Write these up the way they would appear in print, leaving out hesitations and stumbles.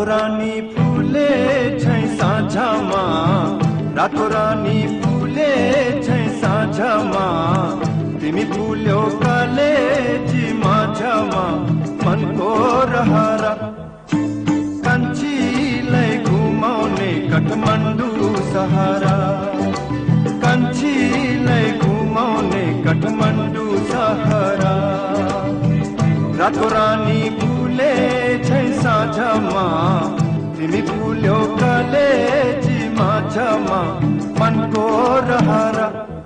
रानी फुले छै साँझमा, रातो रानी फुले छै साँझमा, तिमी फुल्यौ कलेजी माझमा मनको रहर। कान्छीलाई घुमाउने काठमाडौँ सहरा, कान्छीलाई घुमाउने काठमाडौँ सहरा। रातो रानी फुले छै साँझमा, तिमी फुल्यौ कलेजी माझमा मनको रहर।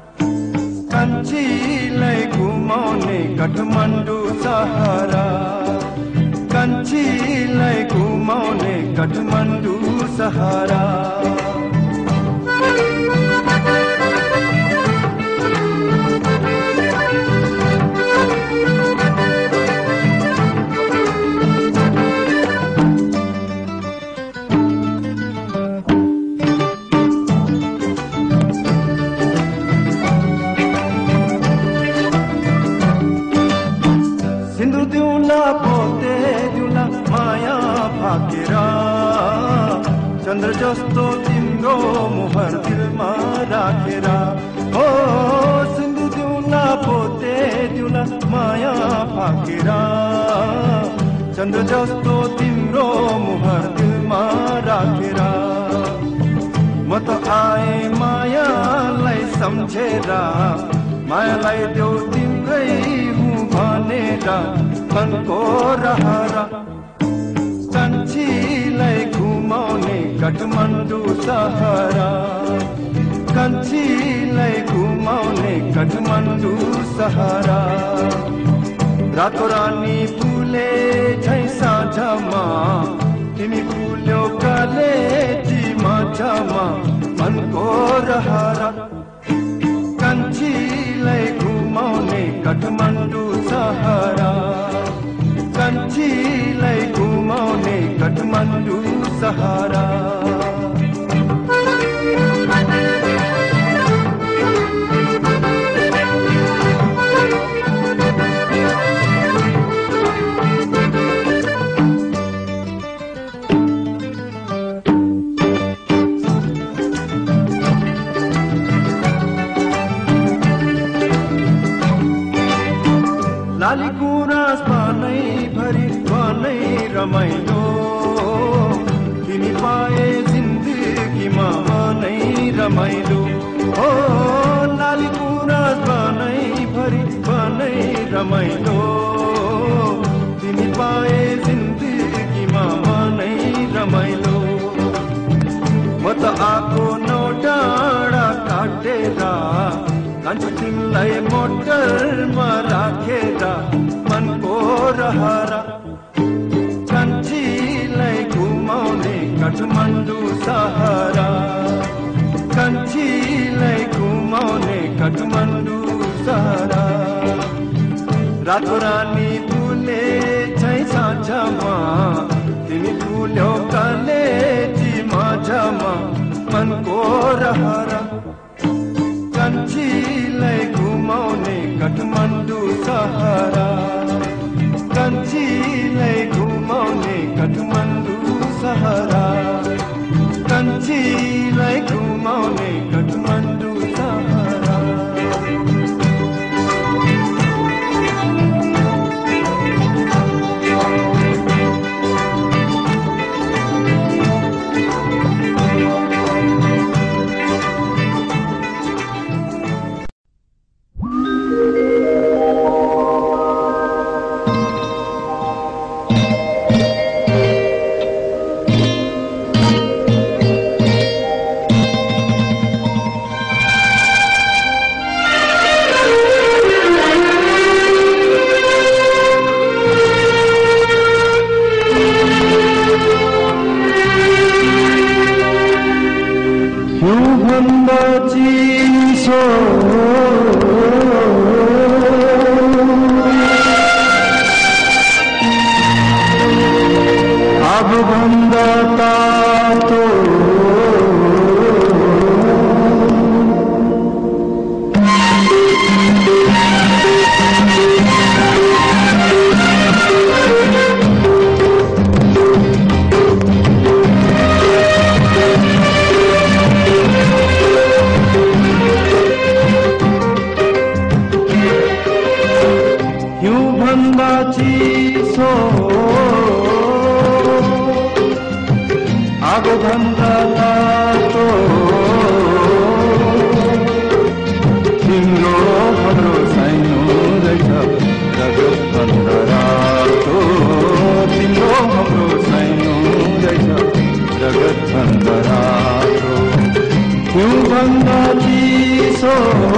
कान्छीलाई घुमाउने काठमाडौँ सहरा, कान्छीलाई घुमाउने काठमाडौँ सहरा। चन्द्र जस्तो तिम्रो मुहर दिलमा राखेर, हो सिन्दुर दिउला पोते दिउला माया फाकेर। चन्द्र जस्तो तिम्रो मुहर दिलमा राखेर, म त आए मायालाई सम्झेर, मायालाई देऊ तिम्रै हुँ भनेर मनको रहर। कान्छीलाई घुमाउने काठमाडौँ सहरा, कान्छीलाई घुमाउने काठमाडौँ सहरा। रातो रानी फुले छै साँझमा, तिमी फुल्यौ कलेजी माझमा मनको रहर। कान्छीलाई घुमाउने काठमाडौँ सहरा, कान्छीलाई घुमाउने काठमाडौँ सहरा। लाली गुराँस पानै भरि भनै रमाइलो, तिमी पाए जिन्दगीमा मनै रमाइलो। हो लाली गुराँस पानै भरि भनै रमाइलो, तिमी पाए जिन्दगीमा मनै रमाइलो। म त आको नौ डाँडा काटेर, कान्छु तिमीलाई मोटरमा राखेर मनको रहर। कान्छीलाई घुमाउने काठमाडौँ सहरा, कान्छीलाई घुमाउने काठमाडौँ सहरा। रातो रानी फुले छै साँझमा, तिमी फुल्यौ कलेजी माझमा मनको रहर। कान्छीलाई घुमाउने काठमाडौँ सहरा, कान्छीलाई घुमाउने काठमाडौँ सहरा, कान्छीलाई घुमाउने काठमाडौँ सहरा। भन्दा चिसो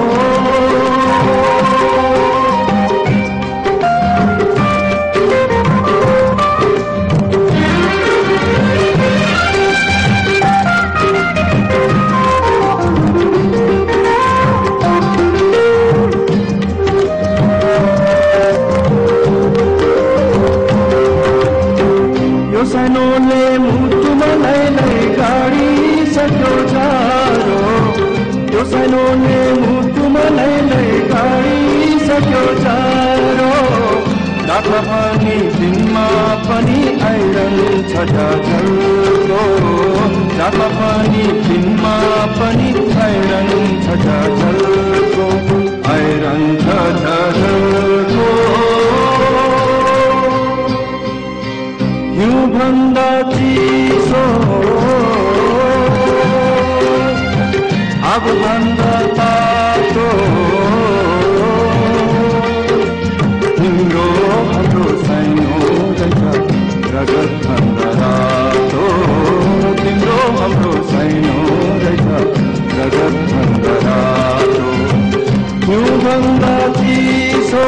यो सानोले मुटुमा लैलै गाडिसक्यो जाडो यो सानोले मुटुमा लैलै गाडिसक्यो जाडो रातमा पनि दिनमा पनि आइरहन्छ झल्को रातमा पनि दिनमा पनि आइरहन्छ झल्को आइरहन्छ झल्को हिउँ भन्दा चिसो आग भन्दा तातो तिम्रो हाम्रो सानो रहेछ रगत भन्दा रातो तिम्रो हाम्रो सानो रहेछ रगत भन्दा रातो हिउँ भन्दा चिसो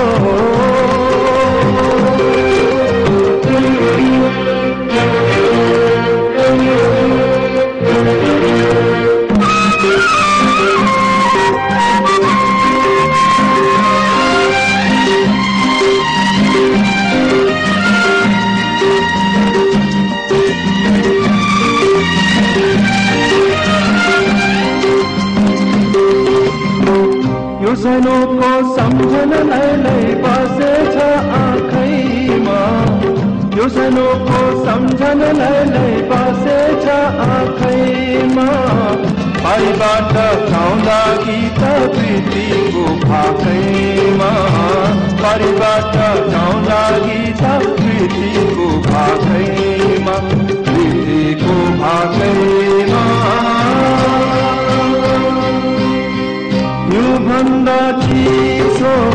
यो सानोको सम्झनालाई बसेछ आँखैमा यो सानोको सम्झनालाई बसेछ आँखैमा बारीबाट गाउँदा गीत प्रीतिको भाकैमा बारीबाट गाउँदा गीत प्रीतिको भाकैमा प्रीतिको भाकैमा हिउँ भन्दा चिसो